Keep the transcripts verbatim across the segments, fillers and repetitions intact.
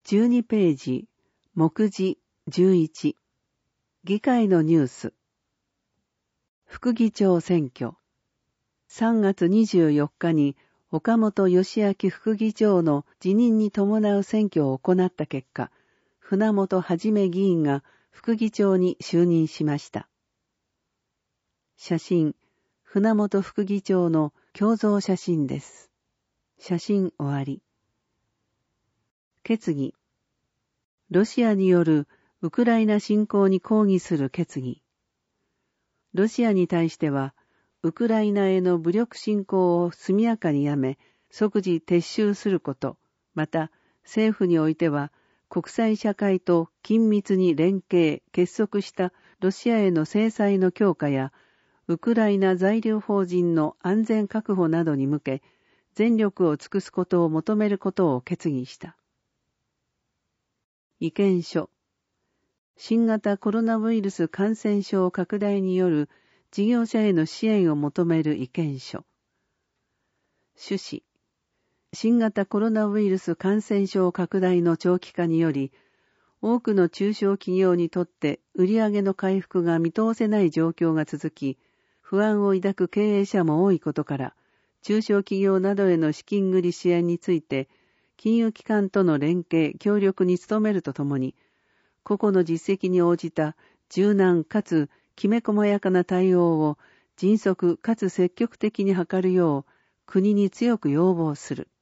じゅうにページ、目次じゅういち、議会のニュース。副議長選挙。さんがつにじゅうよっかに岡本義明副議長の辞任に伴う選挙を行った結果、船本はじめ議員が副議長に就任しました。写真、船本副議長の胸像写真です。写真終わり。決議。ロシアによるウクライナ侵攻に抗議する決議。ロシアに対しては、ウクライナへの武力侵攻を速やかにやめ、即時撤収すること、また政府においては、国際社会と緊密に連携、結束したロシアへの制裁の強化や、ウクライナ在留邦人の安全確保などに向け、全力を尽くすことを求めることを決議した。意見書。新型コロナウイルス感染症拡大による事業者への支援を求める意見書。趣旨。新型コロナウイルス感染症拡大の長期化により、多くの中小企業にとって売上の回復が見通せない状況が続き、不安を抱く経営者も多いことから、中小企業などへの資金繰り支援について、金融機関との連携、協力に努めるとともに、個々の実績に応じた柔軟かつきめ細やかな対応を迅速かつ積極的に図るよう国に強く要望する。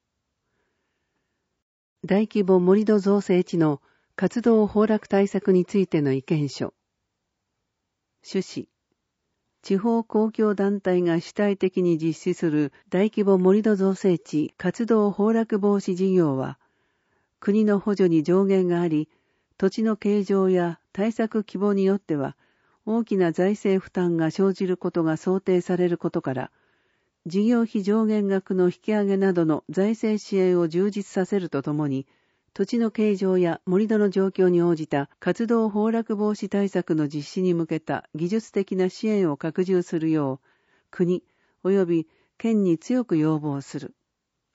大規模盛土造成地の活動崩落対策についての意見書。趣旨。地方公共団体が主体的に実施する大規模盛土造成地活動崩落防止事業は、国の補助に上限があり、土地の形状や対策規模によっては大きな財政負担が生じることが想定されることから、事業費上限額の引き上げなどの財政支援を充実させるとともに、土地の形状や盛土の状況に応じた活動崩落防止対策の実施に向けた技術的な支援を拡充するよう、国及び県に強く要望する。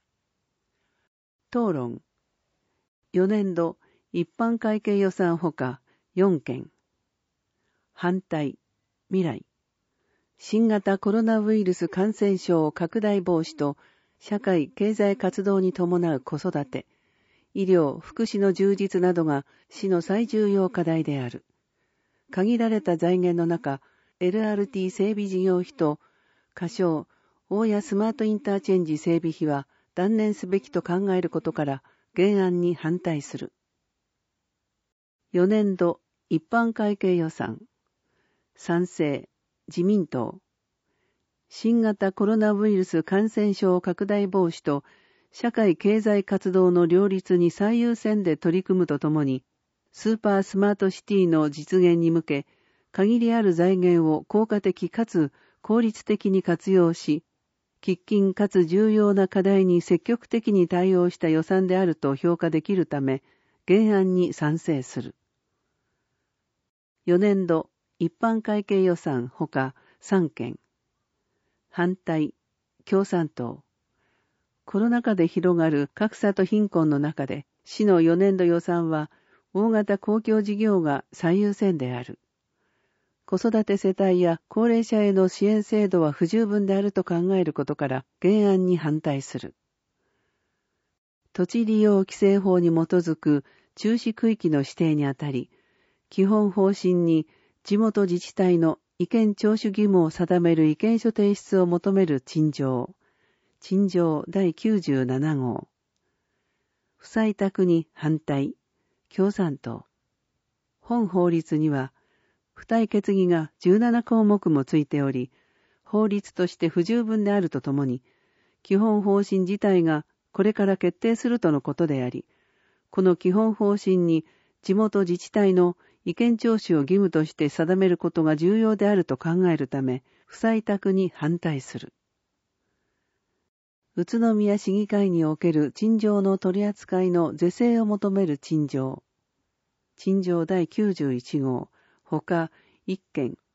討論。よねんど一般会計予算ほかよんけん。反対、未来。新型コロナウイルス感染症拡大防止と社会経済活動に伴う子育て、医療、福祉の充実などが市の最重要課題である。限られた財源の中、エルアールティー 整備事業費と仮称、大谷スマートインターチェンジ整備費は断念すべきと考えることから、原案に反対する。よねんど一般会計予算。賛成、自民党。新型コロナウイルス感染症拡大防止と社会経済活動の両立に最優先で取り組むとともに、スーパースマートシティの実現に向け、限りある財源を効果的かつ効率的に活用し、喫緊かつ重要な課題に積極的に対応した予算であると評価できるため、原案に賛成する。よねんど一般会計予算ほかさんけん。反対、共産党。コロナ禍で広がる格差と貧困の中で、市のよねんど予算は大型公共事業が最優先である。子育て世帯や高齢者への支援制度は不十分であると考えることから原案に反対する。土地利用規制法に基づく注視区域の指定にあたり、基本方針に地元自治体の意見聴取義務を定める意見書提出を求める陳情。陳情だいきゅうじゅうななごう。不採択に反対。共産党。本法律には、付帯決議がじゅうななこうもくもついており、法律として不十分であるとともに、基本方針自体がこれから決定するとのことであり、この基本方針に地元自治体の意見聴取を義務として定めることが重要であると考えるため、不採択に反対する。宇都宮市議会における陳情の取り扱いの是正を求める陳情。陳情だいきゅうじゅういちごう。ほかいっけん。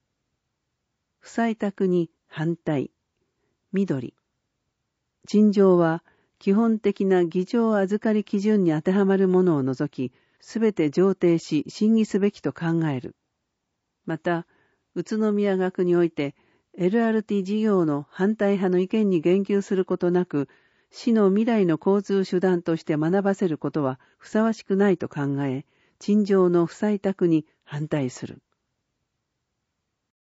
不採択に反対。緑。陳情は基本的な議場預かり基準に当てはまるものを除き、すべて上呈し審議すべきと考える。また、宇都宮学において エルアールティー 事業の反対派の意見に言及することなく、市の未来の交通手段として学ばせることはふさわしくないと考え、陳情の不採択に反対する。